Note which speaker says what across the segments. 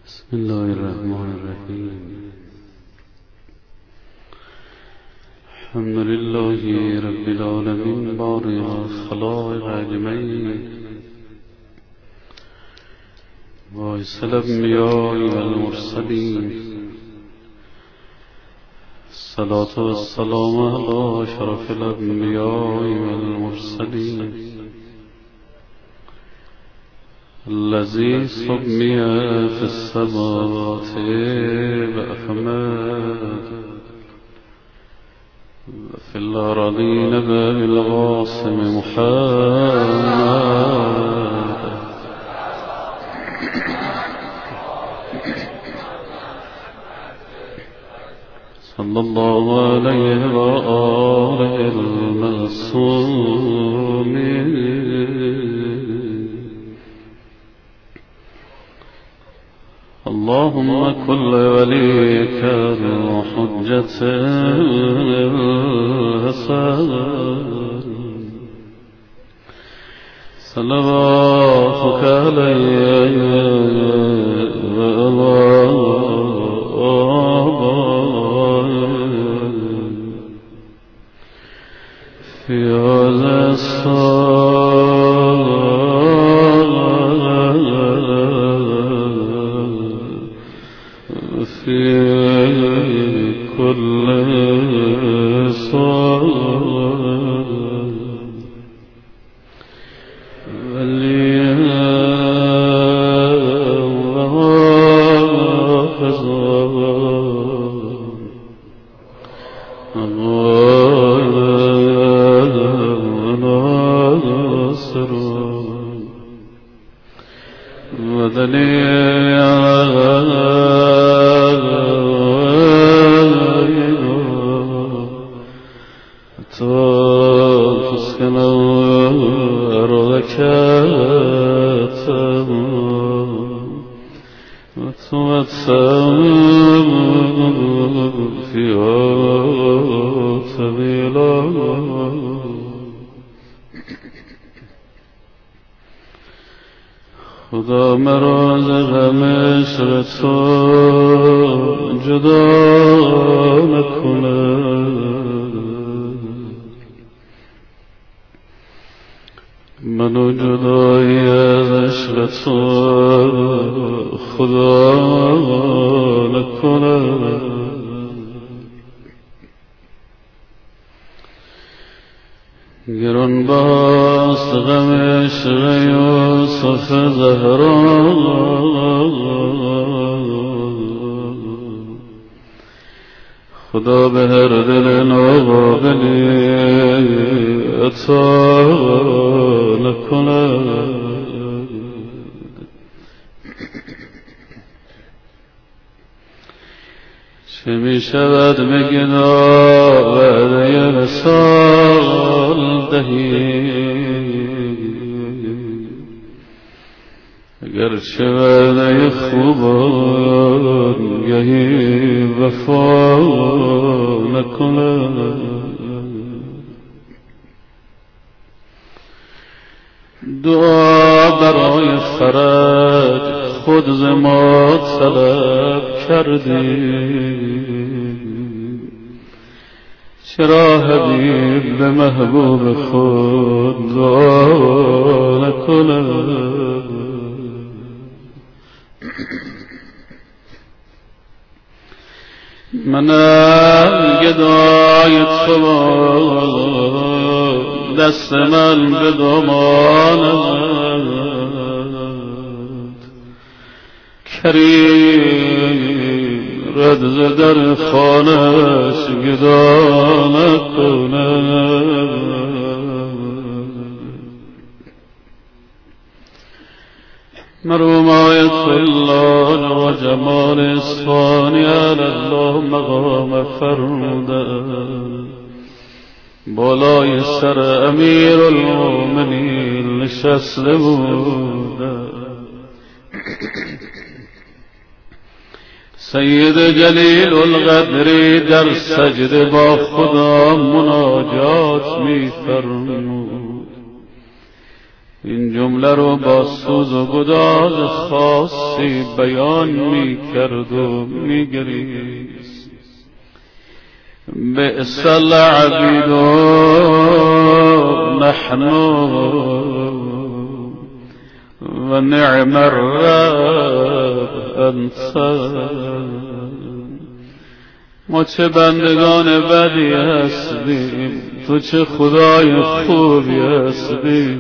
Speaker 1: بسم الله الرحمن الرحیم. الحمد لله رب العالمین بارئ الخلائق اجمعین باعث الانبیاء والمرسلین، الصلاة والسلام علی اشرف الانبیاء والمرسلین الذي سمي في السماوات بأحمد وفي الأراضين بالقاسم محمد صلى الله عليه وآله المعصومين. اللهم كل وليك الحجة الحسن صلواتك عليه وعلى آبائه في هذا في كل صلاة خدا مرا ز غم عشق تو جدا نکند، منو جدایی از عشق تو خدا نکند. گران باست غم عشق یوسف زهرا، خدا به هر دل ناقابلی عطا نکند. چه می شود بگدا وعده وصال دهی، اگر چه وعده خوبان گهی وفا نکند. دعا برای فرج خود ز ما طلب کردی، چرا حبیب به محبوب خود دعا نکند. منم گدای تو دست من به دامانت، کریم رد ز در خانه‌اش گدا نکند. مرومایت الله و جمال اصفانی علی الله مقام فرموده، بالای سر امیر المؤمنین نشسته بوده. سید جلیل القدری در سجده با خدا مناجات می فرمود. این جمله رو با سوز و گداز خاصی بیان می کرد و می گریست. بئس العبید نحن و نعم الرب انت. ما چه بندگان بدی هستیم، تو چه خدای خوبی هستی.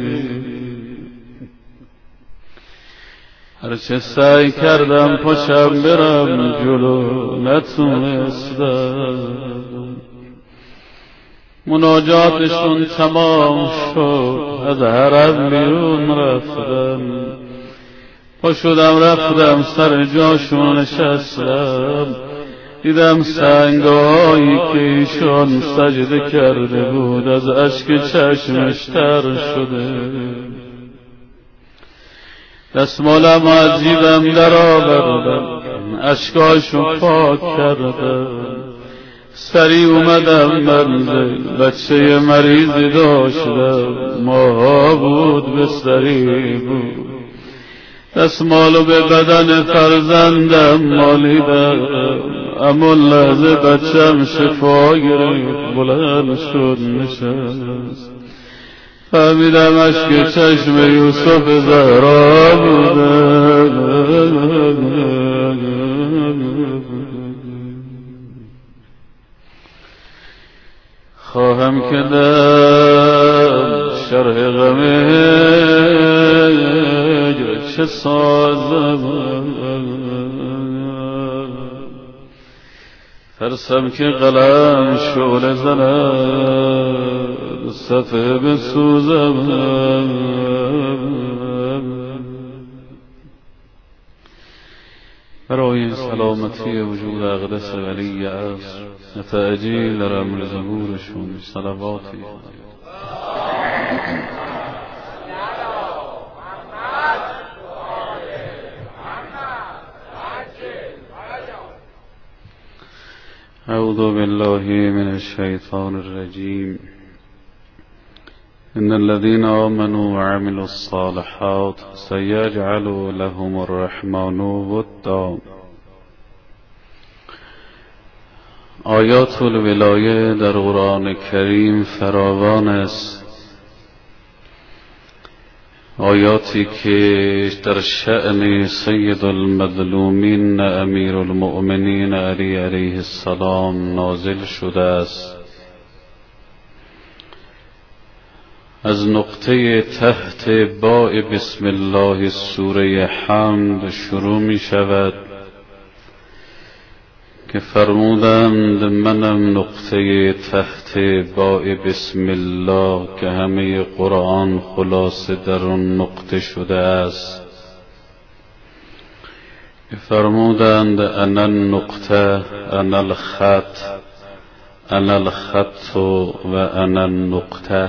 Speaker 1: هرچه سعی کردم پشم برم جلو نتونستم. مناجاتشون تمام شد، از حرم بیرون رفتم، پا شدم رفتم سر جاشون نشستم. دیدم سنگایی که ایشان سجده کرده بود از اشک چشمش تر شده. دستمالم از جیبم در آوردم، اشکاشو پاک کردم. سری اومدم منزل، بچه مریضی داشتم، ماها بود بستری بود. دستمالو به بدن فرزندم مالیدم، اما لحظه بچم شفا گرفت، بلند شد نشست. فهمیدم اشک چشم یوسف زهرا بوده. خواهم که در شرح غمه چه سازم، ترسم که قلم شعله زند صفحه بسوزم. برای سلامتی وجود اقدس ولی عصر نتعجیل در امر ظهورشون صلواتی. اعوذ بالله من الشیطان الرجیم. ان الذين آمنوا وعملوا الصالحات سيجعل لهم الرحمن ودا. آیات الولایه در قرآن کریم فراوان است، آیاتی که در شأن سید المظلومین امیر المؤمنین علی علیه السلام نازل شده است. از نقطه تحت باء بسم الله سوره حمد شروع می شود که فرمودند منم نقطه تحت باء بسم الله که همه قرآن خلاصه در اون نقطه شده است. فرمودند انا النقطه انا الخط انا الخط و انا النقطه.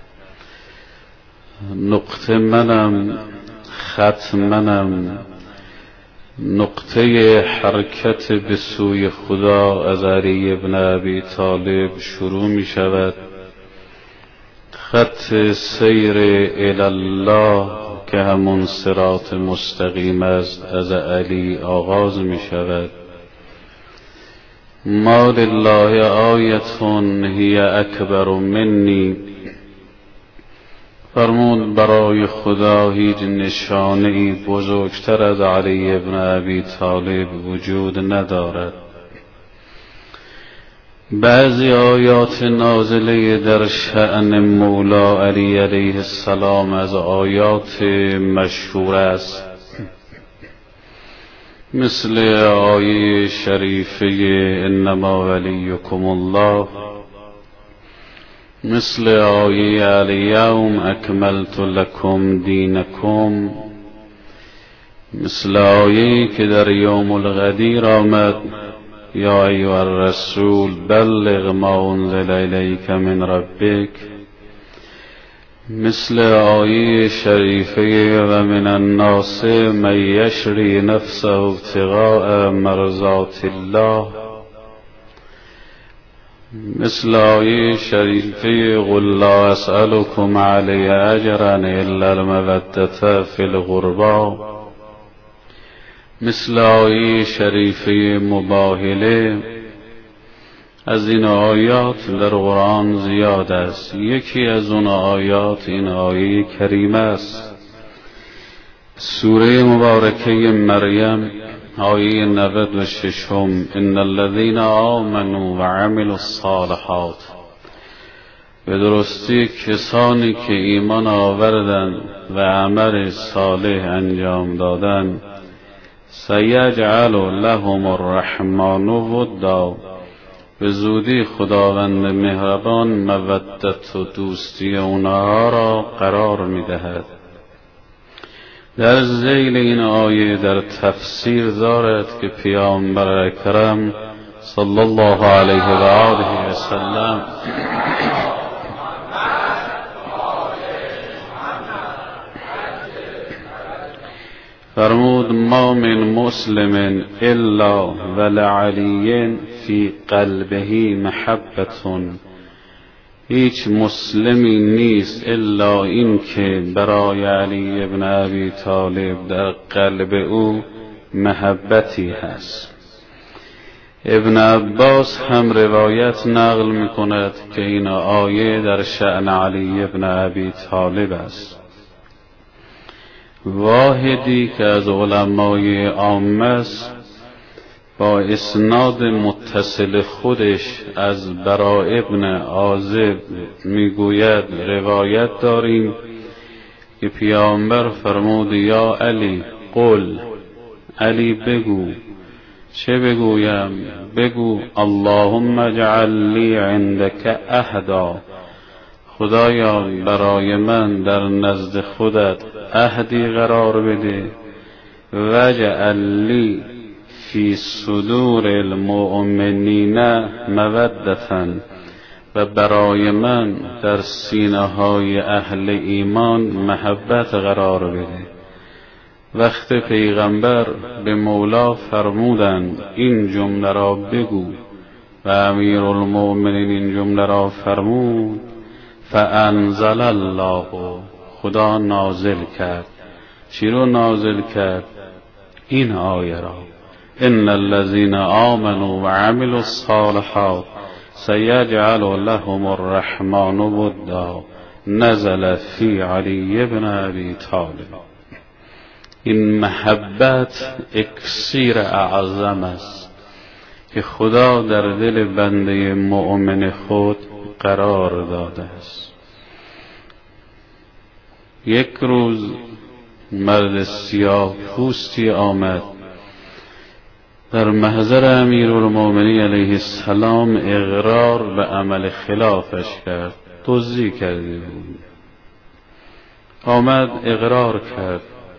Speaker 1: نقطه منم، خط منم. نقطه حرکت به سوی خدا از علی ابن ابی طالب شروع می شود. خط سیر الی الله که همون صراط مستقیم است از علی آغاز می شود. ما لله آیتون هی اکبر منی. فرمود برای خدا هیچ نشانه‌ای بزرگتر از علی ابن ابی طالب وجود ندارد. بعضی آیات نازله در شأن مولا علی علیه السلام از آیات مشهور است، مثل آیه شریفه انما ولیکم الله، مثل آیه الیوم اکملت لکم دینکم، مثل آیه که در یوم الغدیر آمد یا ایها الرسول بلغ ما انزل الیک من ربک، مثل آیه شریفه و من الناس من یشری نفسه ابتغاء مرضات الله، مثل آیه شریفه قل لا اسألكم علی اجرا الا المودة فی القربى، مثل آیه شریفه مباهله. از این آیات در قرآن زیاد است. یکی از اون آیات این آیه کریمه است، سوره مبارکه مریم، آیه 96: ان الذين آمنوا وعملوا الصالحات، به درستی کسانی که ایمان آوردند و عمل صالح انجام دادند، سیجعل لهم الرحمن ودا، به زودی خداوند مهربان مودت و دوستی اونها را قرار می‌دهد. در ذیل این آیه در تفسیر دارد که پیامبر اکرم صلی الله علیه و آله و سلم فرمود ما من مسلم الا ولعلی فی قلبه محبتون، هیچ مسلمی نیست الا این که برای علی ابن ابی طالب در قلب او محبتی هست. ابن عباس هم روایت نقل می کند که این آیه در شأن علی ابن ابی طالب است. واحدی که از علمای عامه است با اسناد متصل خودش از براء ابن عازب میگوید روایت داریم که پیامبر فرمود یا علی قل، علی بگو. چه بگویم؟ بگو اللهم اجعل لی عندک عهدا، خدایا برای من در نزد خودت عهدی قرار بده، واجعل لی فی صدور المؤمنین مودة، و برای من در سینه های اهل ایمان محبت قرار بده. وقت پیغمبر به مولا فرمودند این جمله را بگو و امیر المؤمنین این جمله را فرمود، فانزل الله، خدا نازل کرد. چی رو نازل کرد؟ این آیه را، ان الذين آمنوا وعملوا الصالحات سيجعل لهم الرحمن ودا، نزل فی علی بن ابی طالب. این محبت اکسیر اعظم است که خدا در دل بنده مؤمن خود قرار داده است. یک روز مرد سیاه پوستی آمد در محضر امیرالمؤمنین علیه السلام، اقرار به عمل خلافش کرد، دزدی کرده بود. آمد اقرار کرد.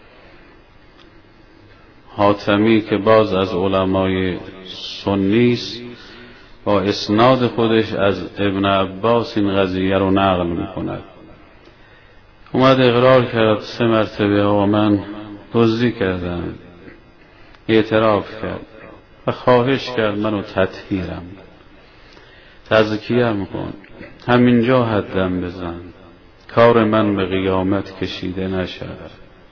Speaker 1: حاتمی که باز از علمای سنی است با اسناد خودش از ابن عباس این قضیه رو نقل میکند. اومد اقرار کرد 3 مرتبه و من دزدی کردم، اعتراف کرد و خواهش کرد منو تطهیرم، تزکیه‌ام کن، همینجا حدم بزن، کار من به قیامت کشیده نشود.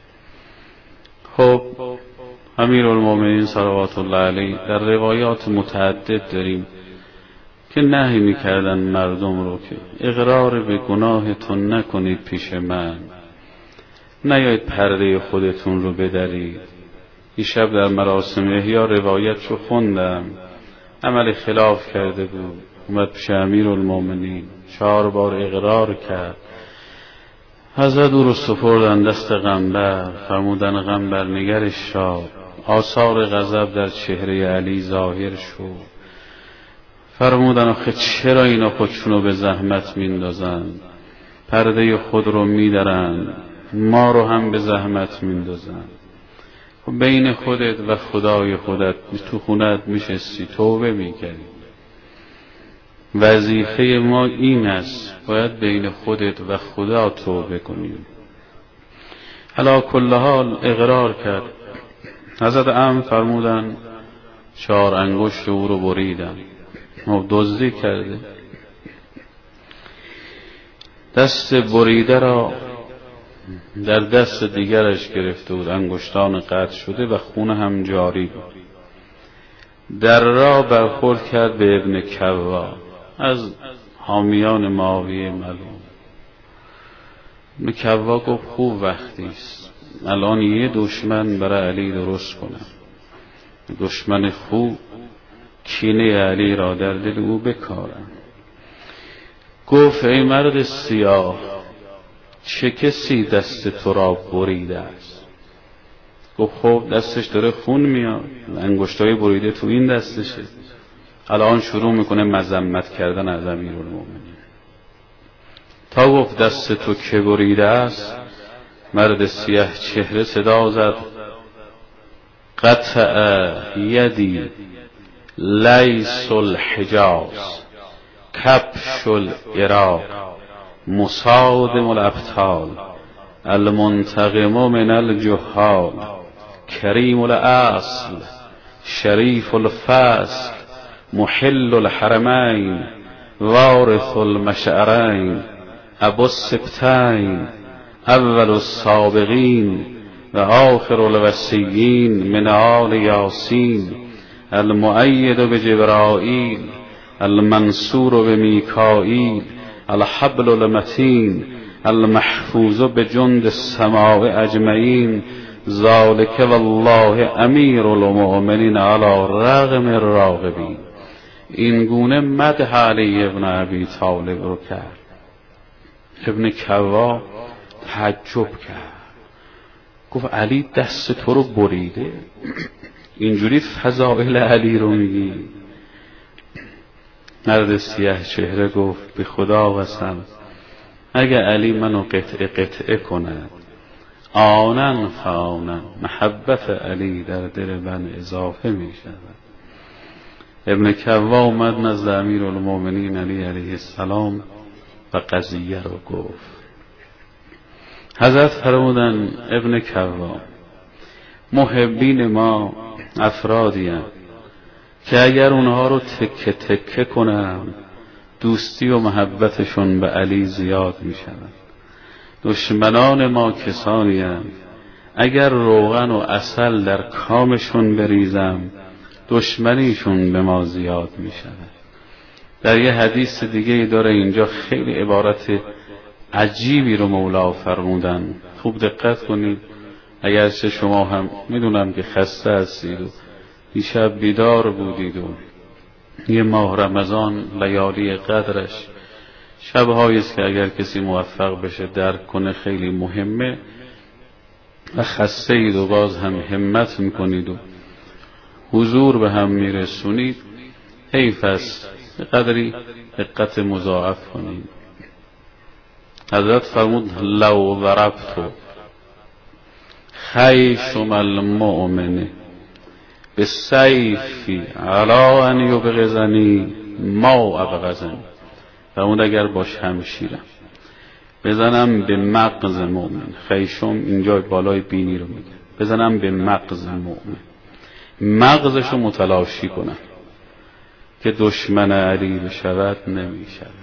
Speaker 1: خب امیرالمؤمنین صلوات الله علیه در روایات متعدد داریم که نهی میکردن مردم رو که اقرار به گناهتون نکنید پیش من، نیایید پرده خودتون رو بدرید. این شب در مراسم احیا روایت رو خوندم، عمل خلاف کرده بود، اومد پیش امیرالمؤمنین 4 بار اقرار کرد. حضرت او رو سپردن دست قنبر، فرمودن قنبر نگرش شاد. آثار غضب در چهره علی ظاهر شد. فرمودن آخه چرا اینا خودشونو به زحمت میندازن، پرده خود رو میدرن، ما رو هم به زحمت میندازن. بین خودت و خدای خودت تو خونت میشستی توبه میکردی. وظیفه ما این است، باید بین خودت و خدا توبه کنیم. علی کل حال اقرار کرد. حضرت فرمودن 4 انگشت او رو بریدن. دزدی کرده. دست بریده را در دست دیگرش گرفته بود، انگشتان قطع شده و خون هم جاری بود. در راه برخورد کرد به ابن کوا از حامیان معاویه ملعون. ابن کوا گفت خوب وقتی است الان یه دشمن برای علی درست کنم، دشمن خوب کینه علی را در دل او بکارم. گفت ای مرد سیاه، چه کسی دست تو را بریده است؟ گفت خب دستش داره خون میاد، انگشتای بریده تو این دستشه. الان شروع میکنه مذمت کردن از امیرالمومنین تا گفت دست تو که بریده است. مرد سیاه چهره صدا زد قطع یدی لیس الحجاز کبش العراق مصادم الابطال المنتقم من الجهال کریم الاصل شریف الفصل محل الحرمین وارث المشعرین ابو السبتین اول السابقین و آخر الوصیین من آل یاسین المؤید بجبرائیل المنصور بمیکائیل الحبل المتین المحفوظ بجند السماء اجمعین ذالک والله امیر المؤمنین علی رغم الراغبین. این گونه مدح علی ابن ابی طالب رو کرد. ابن کوا تعجب کرد، گفت علی دست تو رو بریده؟ اینجوری فضائل علی رو میگی؟ مرد سیاه چهره گفت به خدا قسم اگر علی منو قطعه کند آنن فآنن محبت علی در دل من اضافه می شود. ابن کوا اومد نزد امیرالمومنین علی علیه السلام و قضیه رو گفت. حضرت فرمودن ابن کوا محبین ما افرادی هستند که اگر اونها رو تکه تکه کنم دوستی و محبتشون به علی زیاد می شود. دشمنان ما کسانی هستند اگر روغن و عسل در کامشون بریزم دشمنیشون به ما زیاد می شود. در یه حدیث دیگه داره اینجا خیلی عبارت عجیبی رو مولا فرمودن، خوب دقت کنید. اگرچه شما هم میدونم که خسته هستید و دیشب بیدار بودید و یه ماه رمضان لیالی قدرش شبهایی است که اگر کسی موفق بشه درک کنه خیلی مهمه و خسته اید و باز هم همت میکنید و حضور به هم میرسونید، حیف است به قدری دقت مضاعف کنید. حضرت فرمود لو ضربتو خیشم المؤمن به سیفی علا ان یبغضنی ما ابغضنی. فرمود اگر با شمشیرم بزنم به مغز مؤمن، خیشم اینجا بالای بینی رو میگه، بزنم به مغز مؤمن، مغزشو متلاشی کنم که دشمن علی بشود نمی شود.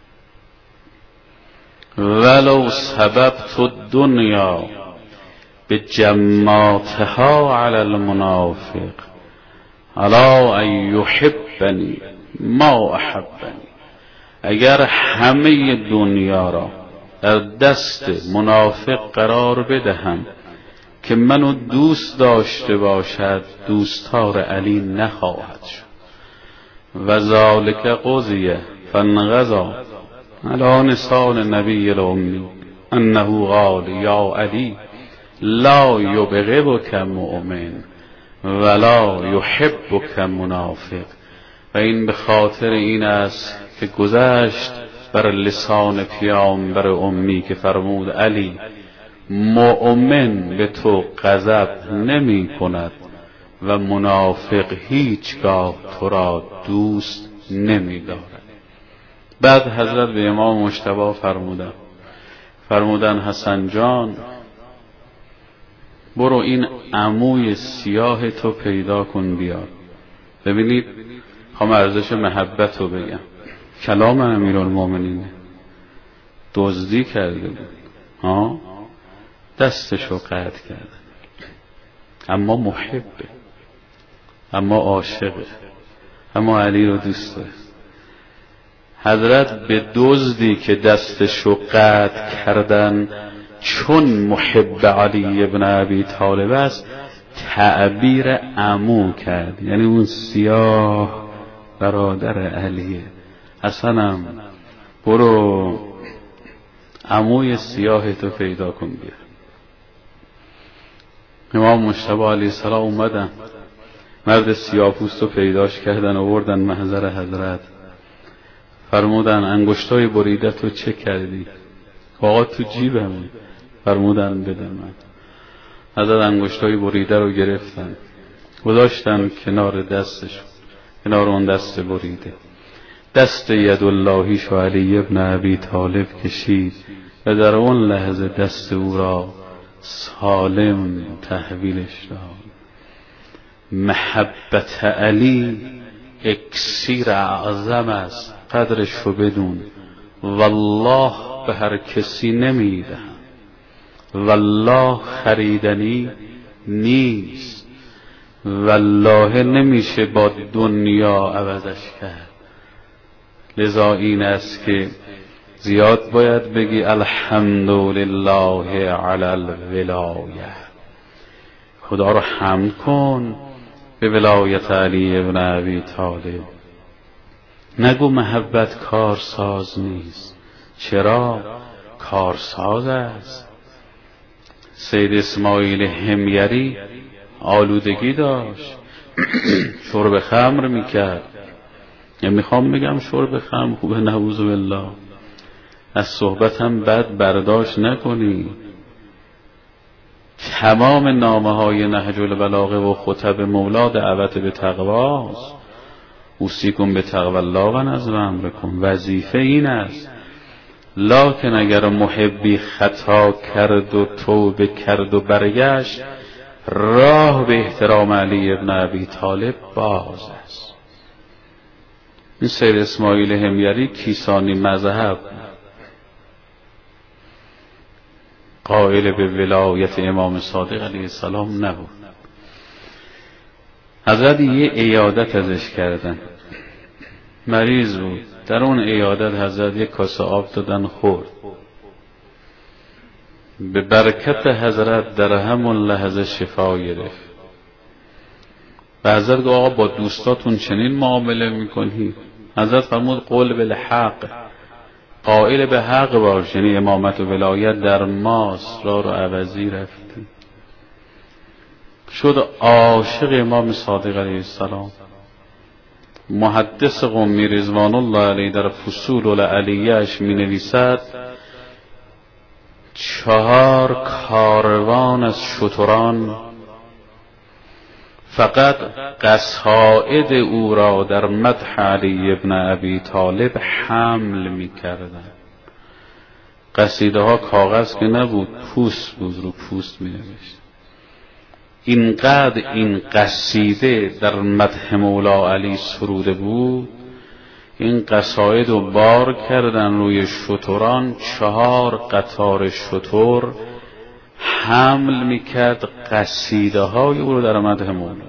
Speaker 1: ولو سببت الدنیا به جماعتها علی المنافق علا ان یحبنی ما احبنی. اگر همه دنیا را در دست منافق قرار بدهم که منو دوست داشته باشد دوستار علی نخواهد شد. و ذالک قضیه فانقضا علی لسان نبی الامی انه قال یا علی لا یبغضک مؤمن ولا یحبک منافق. و این به خاطر این است که گذشت بر لسان پیامبر امی که فرمود علی مؤمن به تو غضب نمی کند و منافق هیچگاه تو را دوست نمی دارد. بعد حضرت به امام مجتبی فرمودن حسن جان برو این عموی سیاه تو پیدا کن بیار. ببینید خوام ارزش محبت رو بگم. کلام امیرالمومنین دزدی کرده بود، دستشو قطع کرده، اما محبه، اما عاشقه، اما علی رو دوست داره. حضرت به دزدی که دستشو قطع کردن چون محب علی ابن ابی طالب است تعبیر عمو کرد، یعنی اون سیاه برادر علیه. حسنم برو عموی سیاه تو پیدا کن بیا. امام مجتبی علیه السلام اومدن، مرد سیاه‌پوست رو پیداش کردن، آوردن محضر حضرت، فرمودن انگشتای بریدت رو چه کردی؟ آقا تو جیبمه. فرمودن بده من. حضرت انگشتای بریده رو گرفتن گذاشتن کنار دستش، کنار اون دست بریده. دست یداللهیش و علی ابن ابی طالب کشید و در اون لحظه دست او را سالم تحویلش داد. محبت علی اکسیر اعظم است، قدرش رو بدون. والله به هر کسی نمیدهم، والله خریدنی نیست، والله نمیشه با دنیا عوضش کرد. لذا این است که زیاد باید بگی الحمدلله علی الولایه، خدا رو حمد کن به ولایت علی ابن ابی طالب. نگو محبت کارساز نیست، چرا؟ کارساز است. سید اسماعیل حمیری آلودگی داشت، شرب خمر میکرد. میخوام بگم شرب خمر خوبه، نعوذ بالله، از صحبتم بد برداشت نکنی. تمام نامه های نهج البلاغه و خطب مولا دعوت به تقواست. اوصیکم به تقوی الله و نظم امرکم. وظیفه این است. لکن اگر محبی خطا کرد و توبه کرد و برگشت، راه به احترام علی ابن ابی طالب باز است. این سید اسماعیل حمیری کیسانی مذهب، قائل به ولایت امام صادق علیه السلام نبود. حضرت یه عیادت ازش کردن، مریض بود. در اون عیادت حضرت یک کاسه آب دادن خورد. به برکت حضرت در همون لحظه شفا گرفت. و حضرت گفت آقا با دوستاتون چنین معامله میکنی؟ حضرت فرمود قول بالحق، قائل به حق باش، یعنی امامت و ولایت در ماست، راه رو عوضی رفتی. شد عاشق امام صادق علیه السلام. محدث قمی رضوان الله علیه در فصول العلیه‌اش می نویسد 4 کاروان از شتران فقط قصائد او را در مدح علی ابن ابی طالب حمل می کردن. قصیده ها کاغذ که نبود، پوست بود، رو پوست می نوشت. اینقدر این قصیده در مدح مولا علی سروده بود، این قصاید رو بار کردن روی شتران. 4 قطار شتر حمل میکرد قصیده های او رو در مدح مولا.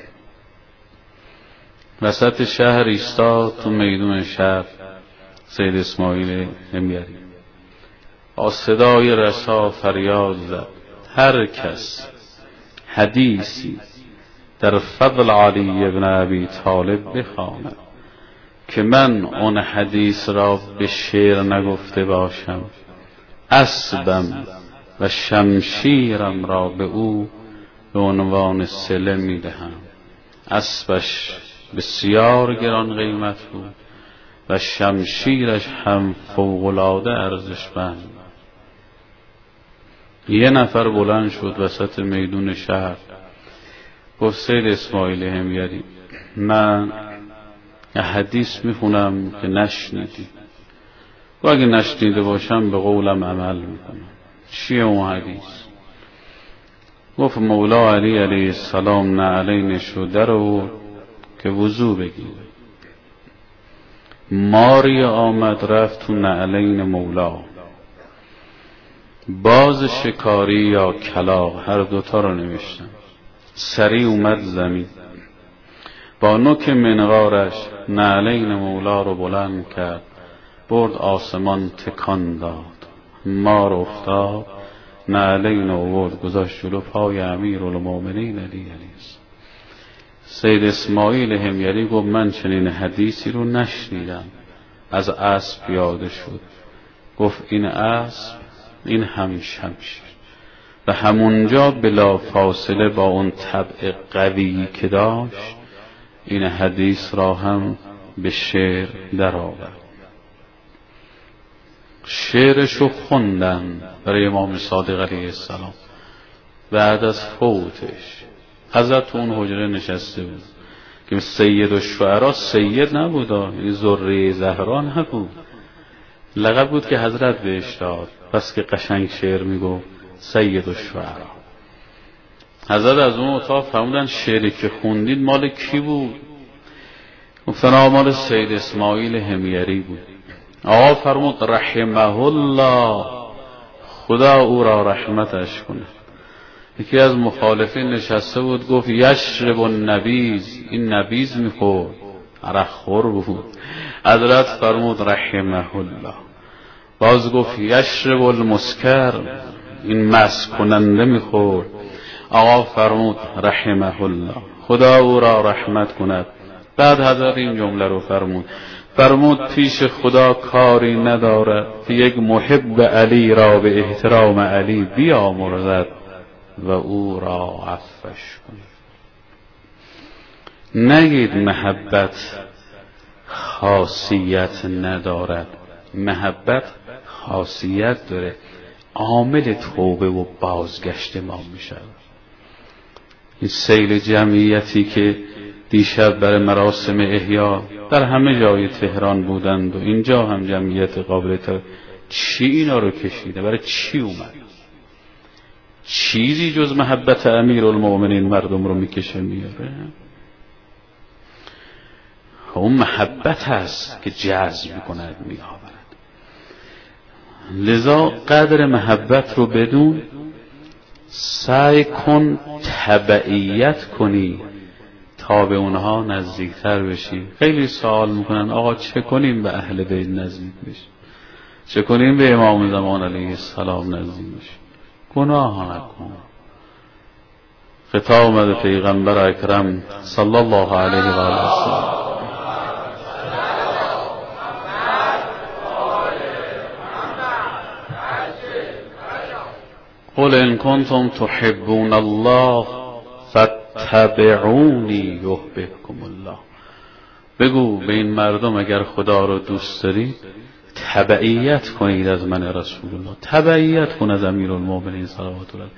Speaker 1: وسط شهر ایستاد، تو میدون شهر، سید اسماعیل حمیری با صدای رسا فریاد زد هر کس حدیثی در فضل علی ابن ابی طالب بخواند که من اون حدیث را به شعر نگفته باشم، اسبم و شمشیرم را به او به عنوان صله می دهم. اسبش بسیار گران قیمت بود و شمشیرش هم فوق‌العاده ارزشمند. یه نفر بلند شد وسط میدون شهر، گفت سید اسماعیل حمیری، من حدیث میخونم که نشنیدی، و اگه نشنیده باشم به قولم عمل میکنم. چیه اون حدیث؟ گفت مولا علی علیه السلام نعلینش رو در آورد که وضو بگیره. ماری آمد رفت تو نعلین مولا، باز شکاری یا کلاغ، هر دوتا رو نوشتم. سریع اومد زمین، با نوک منقارش نعلین مولا رو بلند کرد، برد آسمان تکان داد، مار افتاد، نعلین آورد گذاشت جلو پای امیرالمومنین علی است. سید اسماعیل حمیری گفت من چنین حدیثی رو نشنیدم. از اسب پیاده شد، گفت این اسب این هم شمشیر، و همونجا بلا فاصله با اون طبع قوی که داشت این حدیث را هم به شعر در آورد. شعرشو خوندن برای امام صادق علیه السلام. بعد از فوتش حضرت اون حجره نشسته بود که سید الشعرا سید نبود، یعنی ذره زهرا نبود، لقب بود که حضرت بهش داد، پس که قشنگ شعر میگفت سید الشعرا. حضرت از اون اتاق فرمودن شعری که خوندید مال کی بود؟ گفتن مال سید اسماعیل حمیری بود. آقا فرمود رحمه الله، خدا او را رحمتش کنه. یکی از مخالفین نشسته بود گفت یشرب النبیذ، این نبیذ میخورد، عرق خور بود. حضرت فرمود رحمه الله. باز گفت یشرب المسکر، این مست کننده میخورد. آقا فرمود رحمه الله، خدا او را رحمت کند. بعد حضرت این جمله رو فرمود پیش خدا کاری ندارد که یک محب علی را به احترام علی بیامرزد و او را عفوش کند. نگید محبت خاصیت ندارد، محبت خاصیت داره، عامل توبه و بازگشت ما میشه. این سیل جمعیتی که دیشب برای مراسم احیا در همه جای تهران بودند و اینجا هم جمعیت قابل چی اینا رو کشیده؟ برای چی اومد؟ چیزی جز محبت امیرالمومنین مردم رو میکشه میاره؟ اون محبت هست که جذب میکند میآورد. لذا قدر محبت رو بدون، سعی کن تبعیت کنی تا به اونها نزدیکتر بشی. خیلی سوال میکنن آقا چه کنیم به اهل بیت نزدیک بشیم؟ چه کنیم به امام زمان علیه السلام نزدیک بشیم؟ گناه نکن. خطاب اومده پیغمبر اکرم صلی الله علیه و آله قل ان کنتم تحبون الله فاتبعونی یحببکم الله. بگو به این مردم اگر خدا رو دوست دارید تبعیت کنید از من رسول الله، تبعیت کن از امیرالمومنین صلوات الله.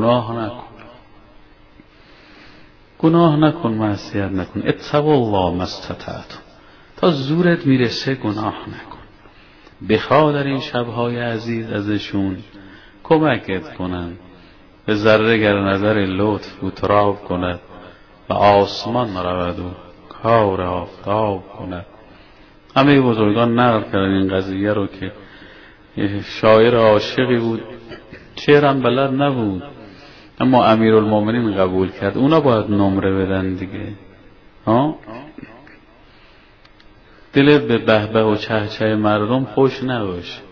Speaker 1: گناه نکن، معصیت نکن. اتقوا الله ما استطعتم، تا زورت میرسه گناه نکن. بخواه در این شبهای عزیز ازشون کمکت کنن، به ذره گر نظر لطف و تراب کند و آسمان رود و کار آفتاب کند. همه بزرگان نقل کردن این قضیه رو که شاعر عاشقی بود، شعرم بلد نبود، اما امیرالمومنین قبول کرد. اونا باید نمره بدن دیگه. دل به بهبه و چهچه مردم خوش نباشه.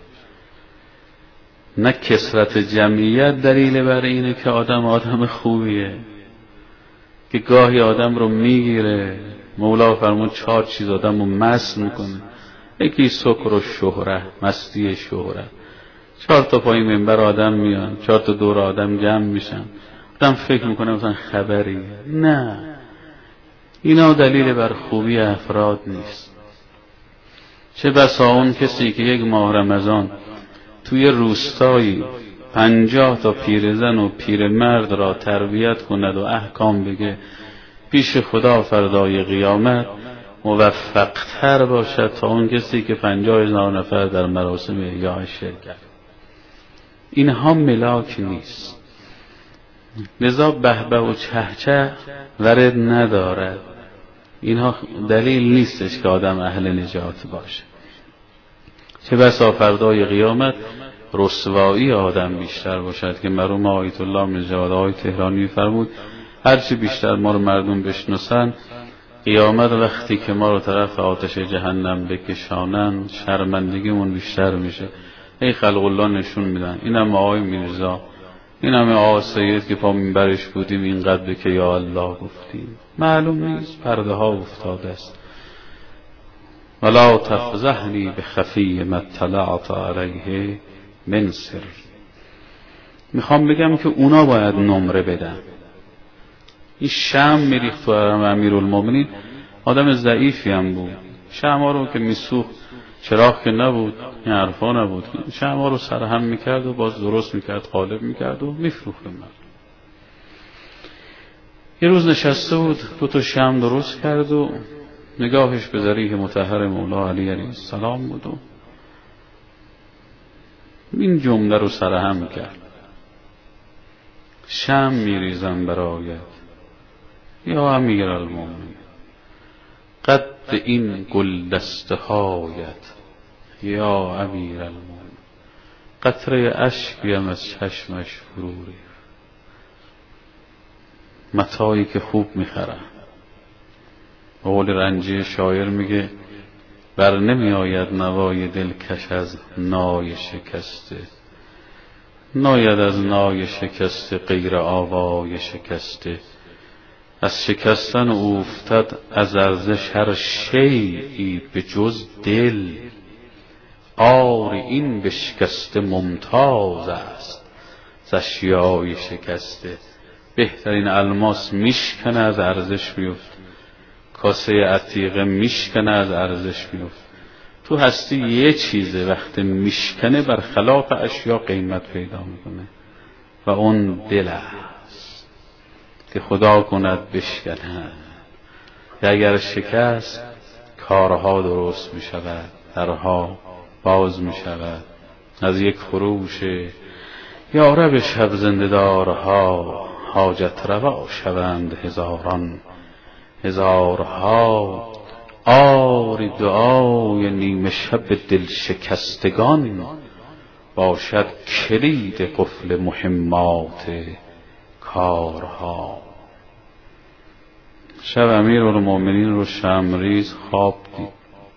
Speaker 1: نه کثرت جمعیت دلیل بر اینه که آدم خوبیه، که گاهی آدم رو میگیره. مولا فرمود 4 چیز آدم رو مست میکنه. یکی سکر و شهرت، مستی شهرت. 4 تا پای منبر آدم میان، 4 تا دور آدم جمع میشن، آدم فکر میکنه مثلا خبریه. نه، اینا دلیل بر خوبی افراد نیست. چه بسا اون کسی که یک ماه رمضان توی روستایی 50 تا پیرزن و پیرمرد را تربیت کند و احکام بگه، پیش خدا فردای قیامت موفق‌تر باشد تا اون کسی که 50,000 نفر در مراسم احیا شرکت. اینها ملاک نیست. لذا بهبه و چهچه ورد ندارد. اینها دلیل نیستش که آدم اهل نجات باشه. چه بسا فردای قیامت رسوایی آدم بیشتر باشد که مرحوم آیت الله نژاد آقای تهرانی فرمود هرچی بیشتر ما رو مردم بشناسن، قیامت وقتی که ما رو طرف آتش جهنم بکشانن شرمندگیمون بیشتر میشه. ای خلق الله نشون میدن. اینم آقای میرزا، اینم آقا سید که پا منبرش بودیم اینقدر که یا الله گفتیم، معلوم نیست پرده ها افتاده است. ولا تفضحنی بخفی ما اطلعت علیه من سر. میخوام بگم که اونا باید نمره بدن. این شمع میریخت تو امیرالمومنین، آدم ضعیفی هم بود، شمع رو که میسوخت، چراغ که نبود، این حرفا نبود، شمع رو سرهم میکرد و باز درست میکرد، قالب میکرد و میفروخت. یه روز نشسته بود 2 شمع درست کرد و نگاهش به ضریح مطهر مولا علی علیه السلام بود و این جمله رو سرهم کرد: شمع میریزم برایت یا امیرالمومنین، قد این گل دسته هایت یا امیرالمومنین. قطره اشکیم از چشمش فرو ریخت. متاعی که خوب میخرن. قول رنجی شاعر میگه بر نمی آید نوای دلکش از نای شکسته، ناید از نای شکسته غیر آوای شکسته. از شکستن اوفتد از ارزش هر شیئی به جز دل، آر این بشکسته ممتاز است ز اشیای شکسته. بهترین الماس میشکنه از ارزش میفت، کاسه عتیقه میشکنه از ارزش میفت. تو هستی یه چیزه وقتی میشکنه برخلاف اشیا قیمت پیدا میکنه و اون دل است که خدا کند بشکنه. اگر شکست کارها درست میشود، درها باز میشود. از یک خروش یارب شب زنده‌دارها حاجت روا شوند هزارها. آری دعای نیمه شب دل شکستگان، باشد کلید قفل مهمات کارها. شب امیرالمومنین رو شمع‌ریز خواب دید.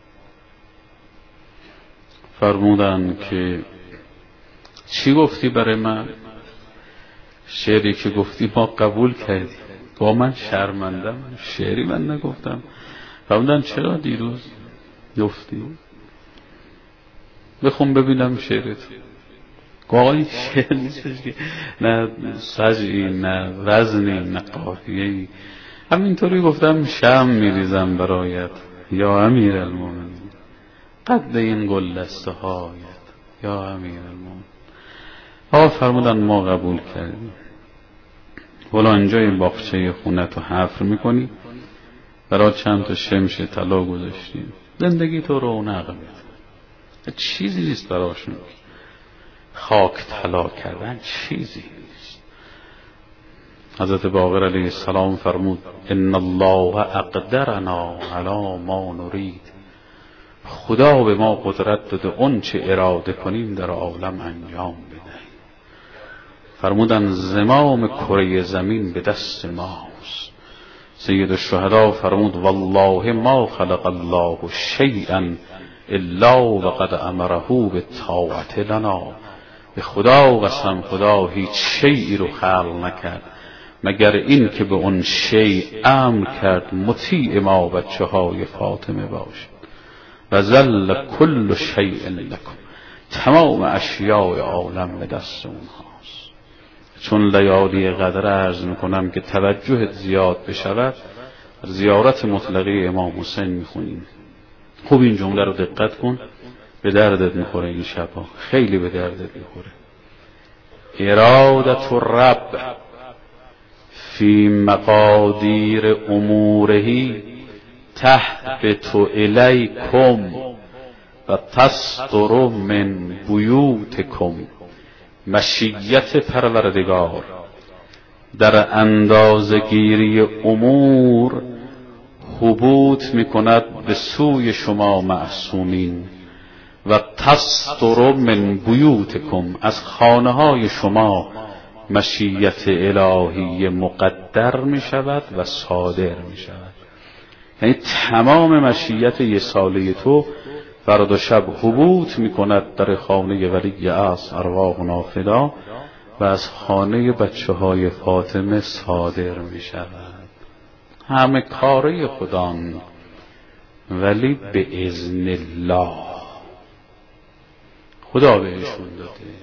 Speaker 1: فرمودن که چی گفتی برای من؟ شعری که گفتی ما قبول کردیم. با من شرمندم، شعری من نگفتم. فرمودن چرا دیروز گفتی؟ بخون ببینم شعرت. آقای شعر نیستش که نه سجعی نه وزنی نه قافیه‌ای، همینطوری گفتم شمع میریزم برایت یا امیرالمومنین، قد این گل دسته هایت یا امیرالمومنین. آقا فرمودن ما قبول کردیم. فلان جای باغچه خونت رو حفر میکنی، برای چند تا شمش طلا گذاشتیم، زندگی تو رونق میده. چیزی نیست براشون خاک طلا کردن، چیزی نیست. حضرت باقر علیه السلام فرمود ان الله اقدرنا علی ما نرید. خدا به ما قدرت داده اون چه اراده کنیم در عالم انجام بدهیم. فرمودن زمام کره زمین به دست ماست. سید الشهدا فرمود والله ما خلق الله شیئا الا وقد امره بالطاعة لنا. به خدا قسم خدا هیچ شیئی رو خلق نکرد مگر این که به اون شیء امر کرد مطیع ما بچه های فاطمه باشد. و ظل کل شیء لکم، تمام اشیاء عالم به دست اونهاست. چون لیالی قدر عرض میکنم که توجهت زیاد بشود، زیارت مطلقه امام حسین میخونیم. خوب این جمله رو دقت کن، به دردت میخوره این شبها، خیلی به دردت میخوره. ارادت رب فی مقادیر امورهی تهبط الیکم و تصدر من بیوتکم. مشیت پروردگار در اندازه‌گیری امور هبوط میکند به سوی شما معصومین و تصدر من بیوتکم، از خانه های شما مشیت الهی مقدر می شود و صادر می شود. یعنی تمام مشیت یه ساله تو فردا شب هبوط می کند در خانه ولی اصل ارواحنا فدا و از خانه بچه های فاطمه صادر می شود. همه کاره خدان ولی به اذن الله، خدا بهشون داده.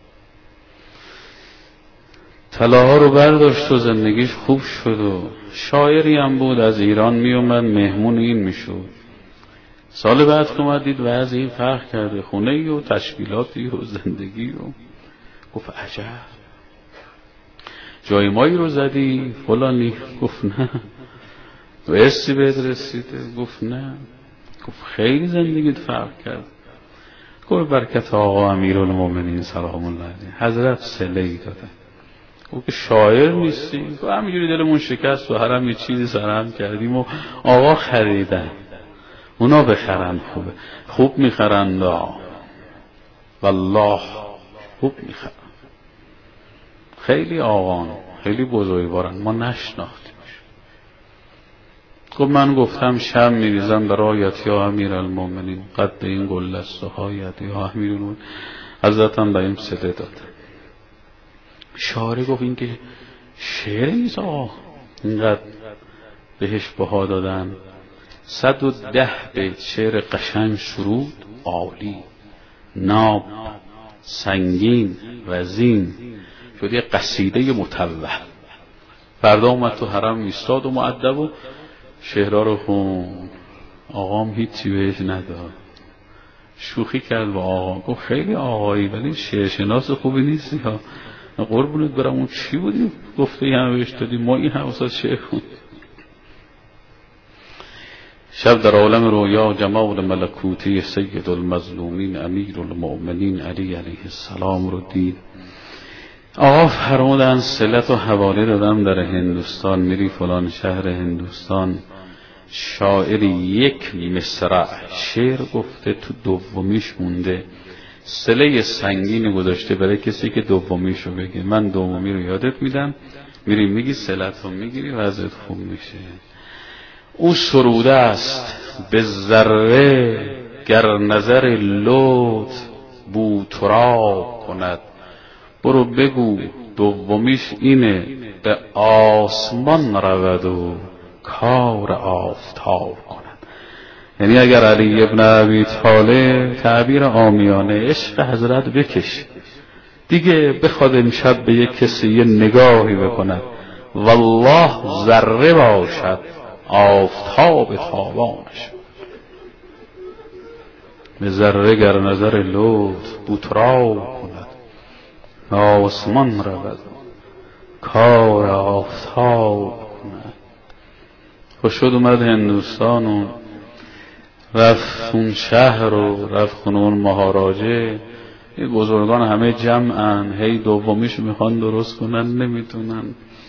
Speaker 1: طلاها رو برداشت و زندگیش خوب شد و شاعری هم بود از ایران می اومد مهمون این می شد. سال بعد که اومد دید وضع این فرق کرده، خونه و تشکیلاتی و زندگی و گفت عجب جای مایی رو زدی فلانی؟ گفت نه. و استی بهت رسیده؟ گفت نه. گفت خیلی زندگیت فرق کرد. گفت برکت آقا امیرالمومنین سلام الله علیه حضرت صله‌ای دادن. گفت که شاعر نیستی؟ گفت همینجوری دلمون شکست و حرم یه چیزی سرهم کردیم و آقا خریدن. اونا بخرن خوبه، خوب میخرن والله خوب میخرن. خیلی آقان خیلی بزرگوارن، ما نشناختیمش. خب من گفتم شم میریزم برایت یا امیرالمومنین، قد این گل است و هایت یا امیرالمومنین. حضرتم به این صده دادن. شاعر گفت این که شعر نیست آقا، اینقدر بهش بها دادن. 110 بیت شعر قشنگ سرود عالی، ناب، سنگین، وزین، شد یه قصیده مطوع. فردا اومد تو حرم ایستاد و مؤدب و شعرها رو خون. آقام هیچی بهش نداد، شوخی کرد با آقا. گفت خیلی آقایی ولی شعرشناس خوبی نیستی ها. قربونت برم اون چی بودی گفته این همه بهش دادی؟ ما این همه ساعت شعر خوندیم. شب در عالم رویا جمال ملکوتی سید المظلومین امیرالمؤمنین علی علیه السلام رو دید. آقا فرمودن صلت و حواله دادم در هندوستان، میری فلان شهر هندوستان شاعری یک مصرع شعر گفته تو دومیش مونده، صله سنگینی گذاشته برای کسی که دومیشو بگه. من دومی رو یادت میدم، میری میگی صلت رو میگیری و ازت خوب میشه. او سروده است به ذره گر نظر لطف بو تراب کند. برو بگو دومیش اینه به آسمان رود و کار آفتاب کند. یعنی اگر علی ابن ابی طالب تعبیر عامیانه عشق حضرت بکش دیگه، بخواد امشب به یک کسی یه نگاهی بکند والله ذره باشد آفتاب تابانش. به ذره گر نظر لطف بوتراب کند آسمان رود کار آفتاب کند. خوشد اومد هندوستان و رفت اون شهر و رفت خونه اون مهاراجه. این بزرگان همه جمعن، هی دومیشو میخوان درست کنن نمیتونن.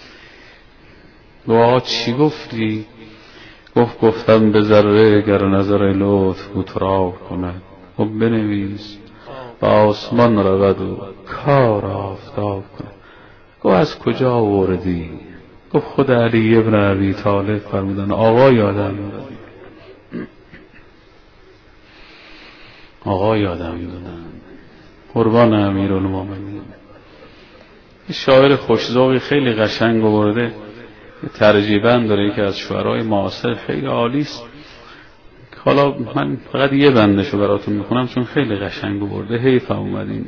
Speaker 1: آقا چی گفتی؟ گفتم به ذره گر نظر لطف بوتراب کند. خب بنویس به آسمان رود و کار آفتاب کند. گفت از کجا آوردی؟ گفت خود علی ابن ابی طالب فرمودن آقا یادم دادن. آقا یادم دادن قربان امیرالمومنین. شاعر خوش‌ذوقی خیلی قشنگ آورده، ترجیباً داره که از شعرهای معاصر خیلی عالی است. حالا من فقط یه بندشو براتون میخونم چون خیلی قشنگ آورده، حیف اومدین.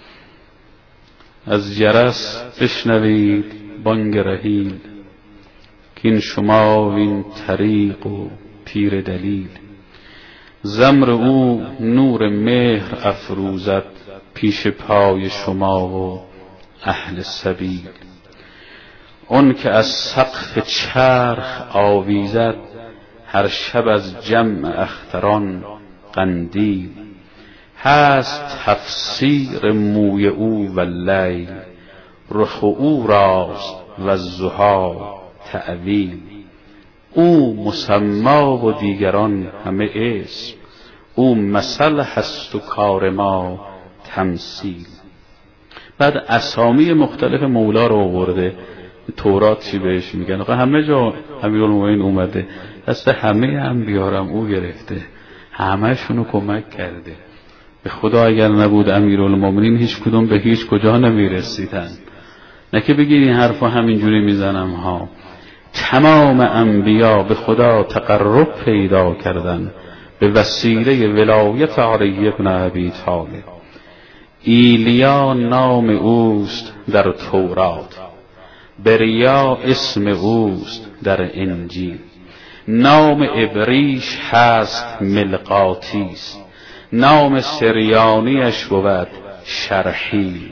Speaker 1: از جرس بشنوید بانگ رحیل، کین شما وین طریق و پیر دلیل. زمر او نور مهر افروزد پیش پای شما و اهل سبیل. اون که از سقف چرخ آویزد هر شب از جمع اختران قندیل. هست تفسیر موی او و لیل، رخ او راست و الضحی تأویل. او مسما و دیگران همه اسم، او مثل هست و کار ما تمثیل. بعد اسامی مختلف مولا رو آورده. تورات چی بهش میگن؟ همه جا امیرالمومنین اومده، دست همه انبیارم او گرفته، همه شونو کمک کرده. به خدا اگر نبود امیرالمومنین هیچ کدوم به هیچ کجا نمیرسیدن. نه که بگید این حرفا همینجوری میزنم ها. تمام انبیا به خدا تقرب پیدا کردن به وسیله ولایت علی بن ابی طالب. ایلیا نام اوست در تورات، بریا اسم اوست در انجیل، نام ابریش هست ملقاتیس، نام سریانیش بود شرحیل،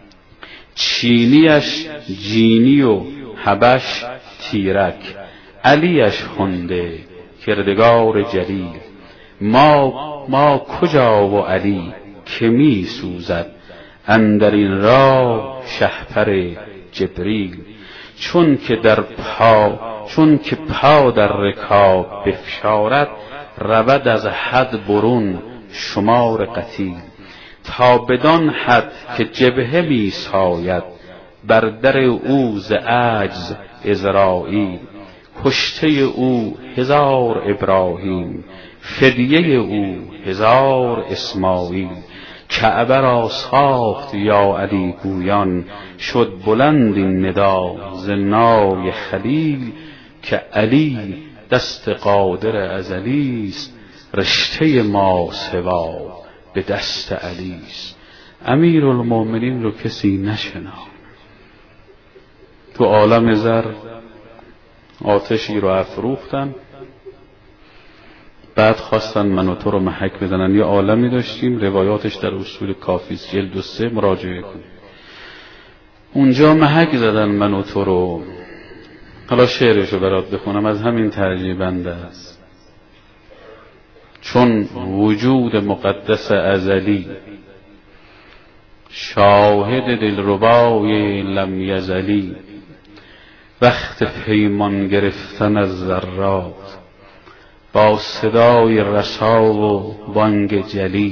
Speaker 1: چینیش جینی و حبش تیرک، علیش خونده کردگار جلیل. ما کجا و علی که می سوزد، اندر این راه شهپر جبریل. چون که پا در رکاب بفشارد، رود از حد برون شمار قتیل. تا بدان حد که جبهه می ساید، بر در او ز عجز عزراییل. کشته او 1000 ابراهیم، فدیه او 1000 اسماعیل. کعبه را ساخت یا علی گویان، شد بلند این ندا ز نای خلیل. که علی دست قادر ازلیست، رشته ما سوا به دست علیست. امیرالمومنین رو کسی نشنا. تو عالم زر آتشی رو افروختن، بعد خواستن من و تو رو محک بزنن. یه عالمی داشتیم، روایاتش در اصول کافیست جلد 3 مراجعه کنیم. اونجا محک زدن من و تو رو. حالا شعرشو برات بخونم، از همین ترجیح بنده است. چون وجود مقدس ازلی، شاهد دلربای لم یزلی. وقت پیمان گرفتن از ذرات، با صدای رسا و بانگ جلی.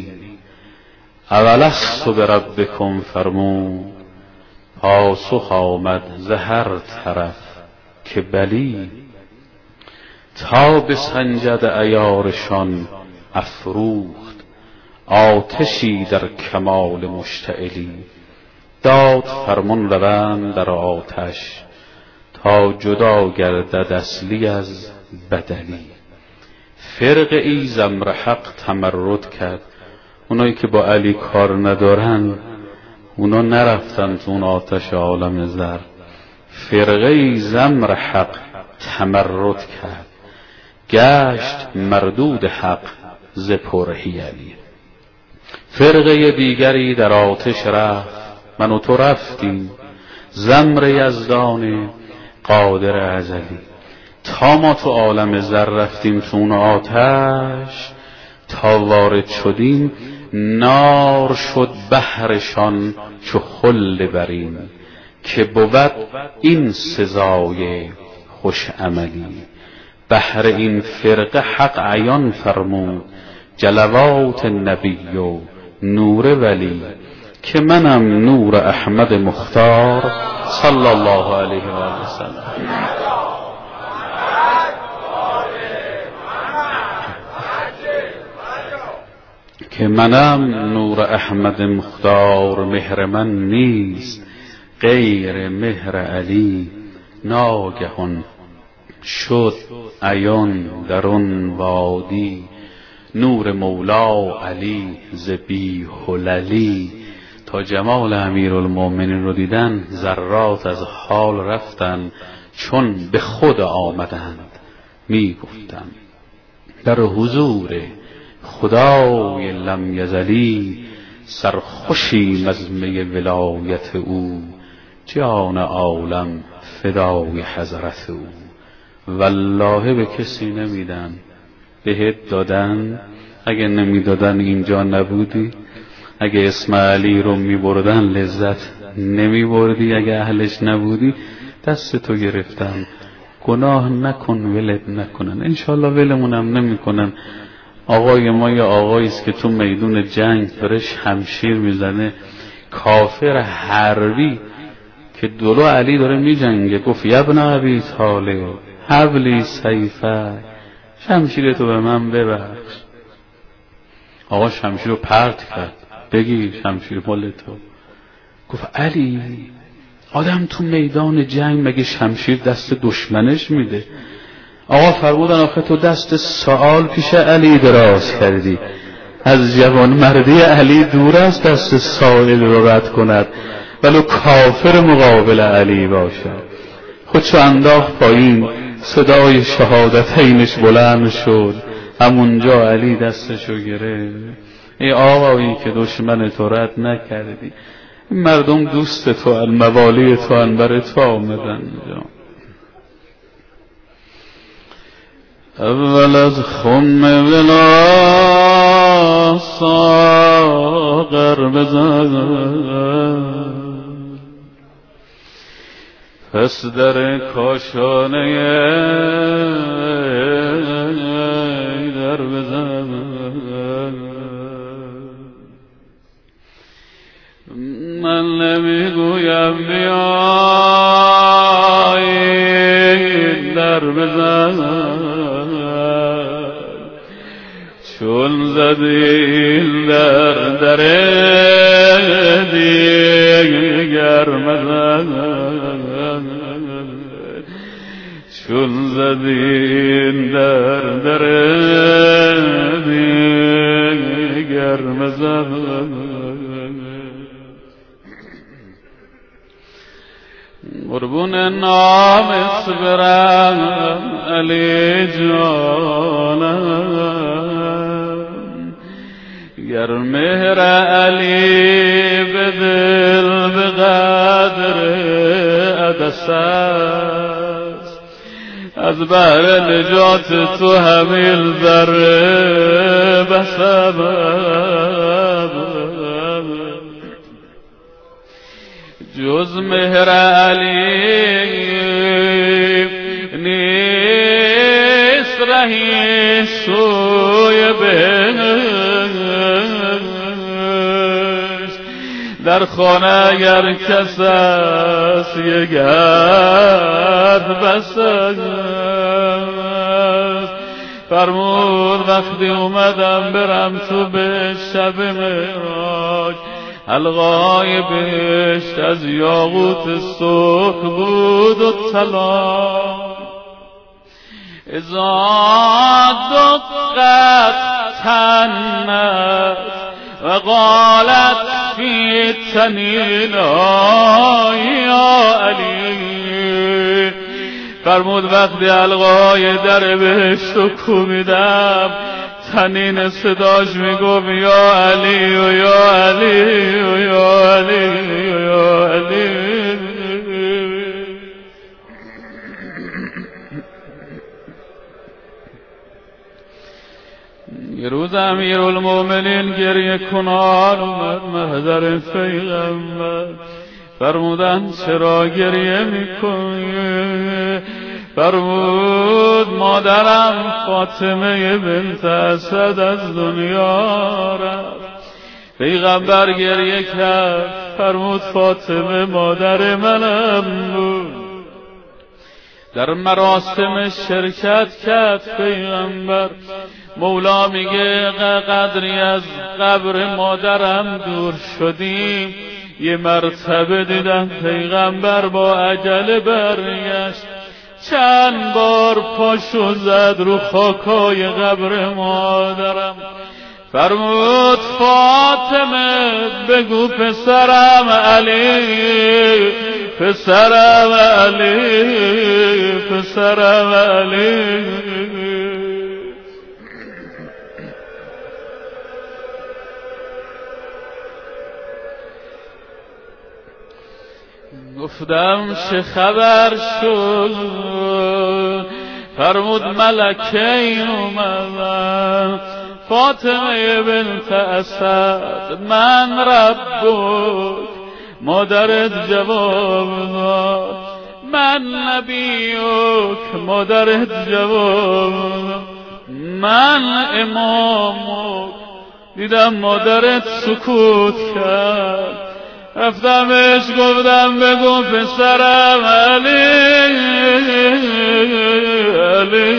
Speaker 1: اولست بربکم فرمود، پاسخ آمد ز هر طرف که بلی. تا بسنجد عیارشان افروخت، آتشی در کمال مشتعلی. داد فرمان روند در آتش، تا جدا گردد اصلی از بدلی. فرقه ای زمر حق تمرد کرد. اونایی که با علی کار ندارن، اونا نرفتن تو اون آتش عالم زر. فرقه ای زمر حق تمرد کرد، گشت مردود حق ز پرحیلی. فرقه دیگری در آتش رفت، من و تو رفتیم. زمر یزدان قادر ازلی. تا ما تو عالم زر رفتیم تو اون آتش، تا وارد شدیم نار شد بحرشان چو خل برین. که بود این سزای خوش عملی. بحر این فرقه حق عیان فرمود، جلوات نبی و نور ولی. که منم نور احمد مختار صلی الله علیه و آله وسلم. که منم نور احمد مختار، مهر من نیست غیر مهر علی. ناگهان شد عیان در آن وادی، نور مولا علی ز بی هللی. تا جمال امیرالمومنین رو دیدن، ذرات از حال رفتن. چون به خود آمدند می گفتن، در حضور خدای لم یزلی. سرخوشیم از می ولایت او، جان عالم فدای حضرت او. والله به کسی نمیدن، بهت دادن. اگه نمیدادن اینجا نبودی. اگه اسم علی رو میبردن لذت نمیبردی. اگه اهلش نبودی دست تو گرفتن گناه نکن ولت نکنن. انشالله ولمونم نمیکنن. آقای ما یه آقایی است که تو میدون جنگ داره شمشیر میزنه، کافر حربی که دلو علی داره میجنگه، گفت یا ابن ابی طالب حبلی سیفه، شمشیرتو به من ببخش. آقا شمشیر رو پرت کرد، بگیر شمشیر مال تو. گفت علی، آدم تو میدان جنگ مگه شمشیر دست دشمنش میده؟ آقا فرمودن آخه تو دست سؤال پیش علی دراز کردی، از جوان مردی علی دور است دست سائل رو رد کند، ولو کافر مقابل علی باشد. خودشو انداخت پایین، صدای شهادتینش بلند شد، همونجا علی دستشو گرفت. ای آقایی که دشمن تو رد نکردی، مردم دوست تو ان، موالی تو ان، بر تو آمدن. اول از خم ولا ساغر بزن، پس در کاشانه در بزن. من نمیگویم بیایی در بزن، چون زدی در دیگر مزن، چون زدی در دیگر مزن. قربون نامت برم علی جانم، گر مهر علی به دل به قدر عدس است، از بهر نجات تو همین ذره بسبب، جز مهر علی نیست رهی سوی بهشت، در خانه اگر کس است یک گرد بس است. فرمود وقتی اومدم برم تو به شب معراج، حلقای بهشت از یاقوت سرخ بود و طلا، اذا دقت تنت و قالت فی تنینا یا علی. فرمود وقتی حلقای در بهشت رو کوبیدم، تنین صداش میگفت یا علی و یا علی و یا علی و یا علی. یه روز امیرالمومنین گریه کنان اومد محضر پیغمبر، فرمودن چرا گریه میکنی؟ فرمود مادرم فاطمه بنت اسد از دنیا رفت. پیغمبر گریه کرد، فرمود فاطمه مادر منم بود. در مراسم شرکت کرد پیغمبر. مولا میگه قدری از قبر مادرم دور شدیم، یه مرتبه دیدم پیغمبر با عجله برگشت، چند بار پاشو زد رو خاکای قبر مادرم. فرمود فاطمه بگو پسرم علی، پسرم علی، پسرم علی. گفتم چه خبر شد؟ فرمود ملکه اومدن، فاطمه بنت اسد من ربک، مادرت جواب داد من نبیک مادرت جواب، من امامک دیدم مادرت سکوت کرد، رفتمش گفتم بگو پسرم علی علی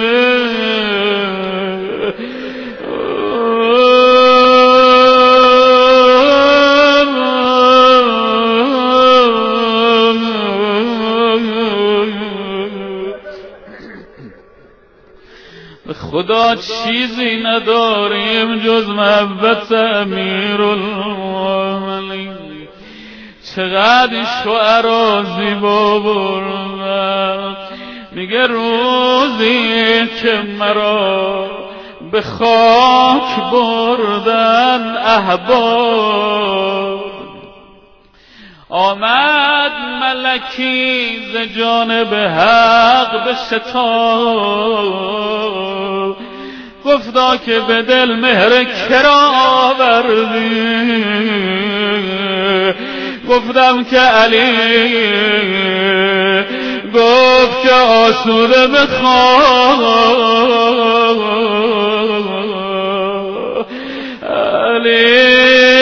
Speaker 1: خدا چیزی نداریم جز محبت امیرالمومنین. چقدر شعرا زیبا بردن، میگه روزی که مرا به خاک بردن احباب، آمد ملکی ز جانب حق به شتاب، گفتا که به دل مهر کرا آوردی، گفتم که علی، گفت که آسوده بخواب علی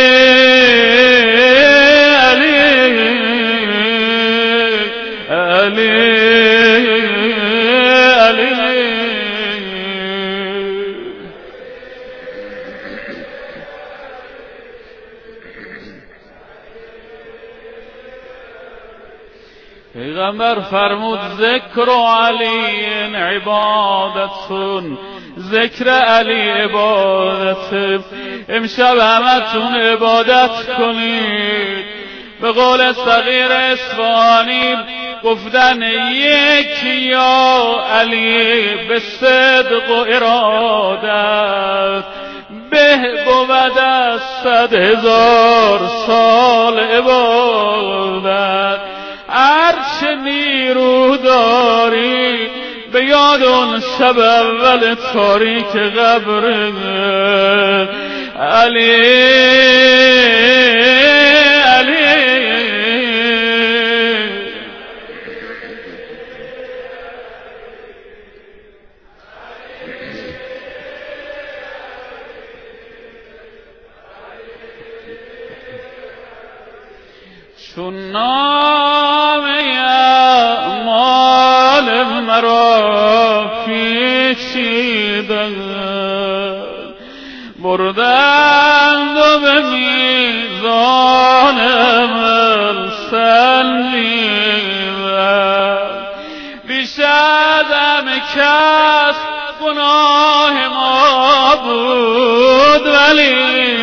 Speaker 1: پیغمبر فرمود ذکر علی عبادتون، ذکر علی عبادت. امشب همتون عبادت کنید. به قول صغیر اصفهانی گفتن یک یا علی به صدق و ارادت، به بود از 100,000 سال عبادت. هرچه نیرو داری به یاد اون شب اول تاریک قبر علی علی. چون نامه اعمال مرا پیچیدن، بردند و به میزان عمل سنجیدن، بیش از همه کس گناه ما بود ولی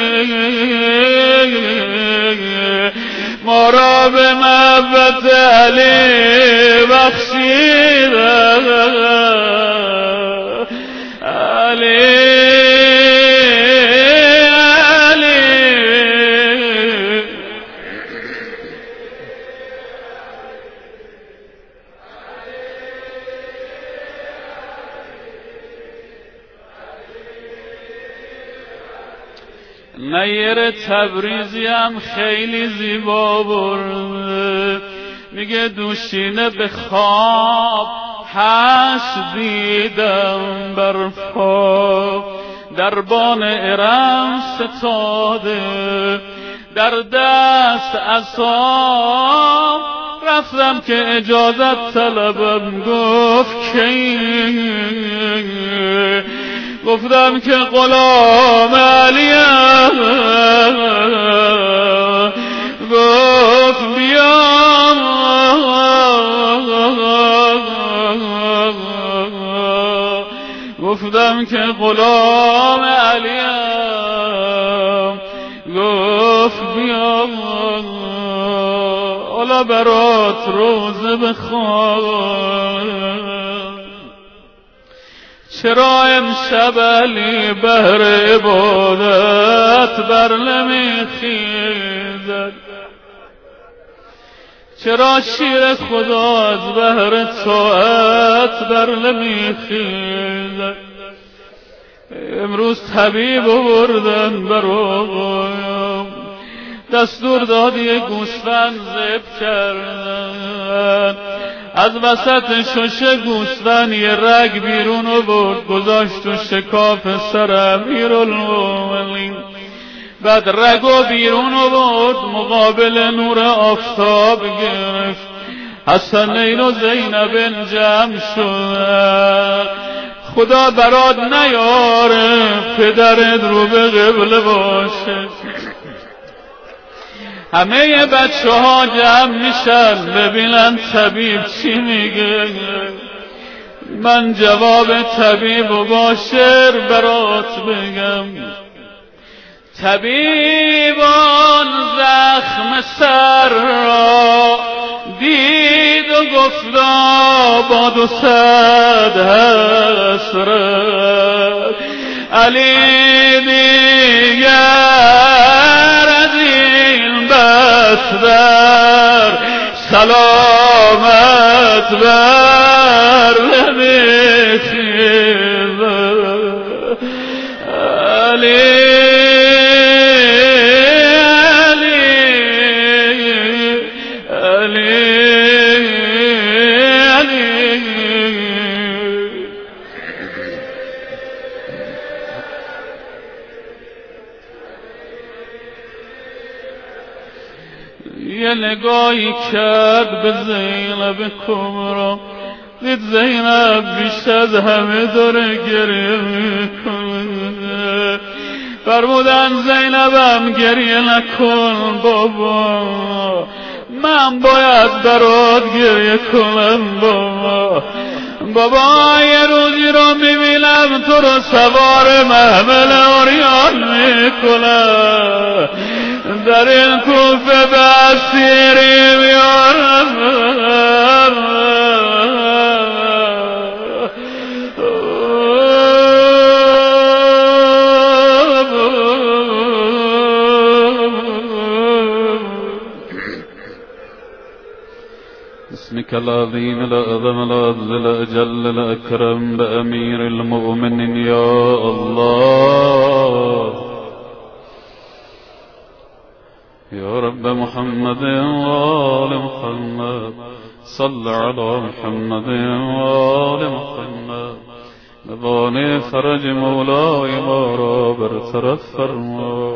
Speaker 1: ما را به محبت علی بخشیدن علی علی. نیر تبریزی هم خیلی زیبا برده، میگه دوشینه به خواب هشت دیدم برپا، دربان ارم ستاده در دست عصا، رفتم که اجازت طلبم گفت کی، گفتم که غلام علیم، گفت بیا، گفتم که غلام علیم، گفت بیا حالا برات روزه بخوان. چرا امشب علی بهر عبادت بر نمیخیزد؟ چرا شیر خدا از بهر طاعت بر نمیخیزد؟ امروز طبیب بردن بر آقایم، دستور داد یه گوسفند ذبح کردن، از وسط شش گوسفند یه رگ بیرون آورد گذاشت تو شکاف سر امیرالمومنین. بعد رگو بیرون آورد مقابل نور آفتاب گرفت. حسنین و زینب جمع شد. خدا برات نیاره پدرت رو به قبله باشه. همه بچه ها جمع میشن ببینن طبیب چی میگه. من جواب طبیب و با شعر برات بگم. طبیبان زخم سر را دید و گفتا با 200 حسرت علی دیگر از این بستر سلامت بر نمیخیز علی یه نگاهی کرد به زینب کبرا، دید زینب بیش از همه داره گریه میکنه. فرمودن زینبم گریه نکن بابا، من باید برات گریه کنم بابا. بابا یه روزی رو میبینم تو رو سوار محمل اوریان میکنم، در این کوفه به اسیری میارم. باسمك العظيم الأعظم الأفضل الأجل الأكرم بأمير المؤمنين يا الله. يا رب محمد وآل محمد صل على محمد وآل محمد. مباني فرج مولاي ما را برطرف فرما،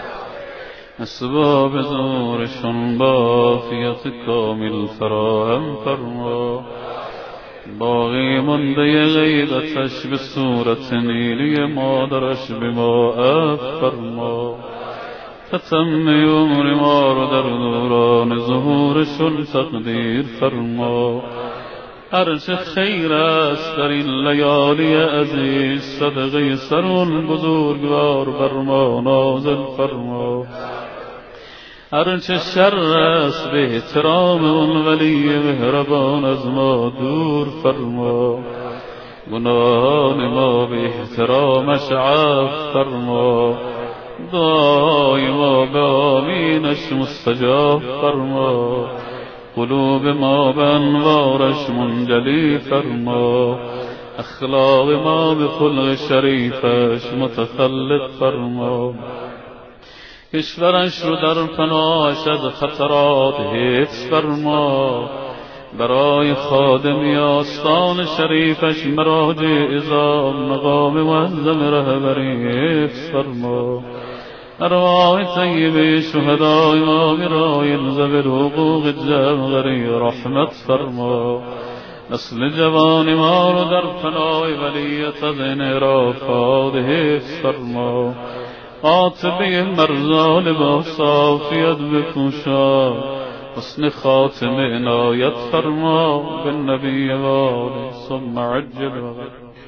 Speaker 1: اسباب زورشون بافیت کامل فراهم فرما. باقی منده غیبتش به صورت نیلی مادرش به ما عفو فرما. ختم عمر ما رو در دوران ظهورشون تقدیر فرما. هرچه خیر است در این لیالی عزیز صدقه سرون بزرگوار بر ما نازل فرما. هرچه شر است به احترام اون ولی مهربان از ما دور فرما. گناهان ما به احترامش عفو فرما. دعای ما به آمینش مستجاب فرما. قلوب ما به انوارش منجلی فرما. اخلاق ما به خلق شریفش متخلق فرما. کشورش رو در پناهش از خطرات حفظ فرما. برای خادمی آستان شریفش مراجع عظام مقام معظم رهبری حفظ فرما. ارواح طیبه شهدای ما برای ذوی الحقوق جمغری رحمت فرما. نسل جوان ما رو در پناه ولیت از انحرافات حفظ فرما. عاطبه مرزان با صافیت بپوشا. حسن خاتم عنایت فرما بالنبی و آله ثم عجل و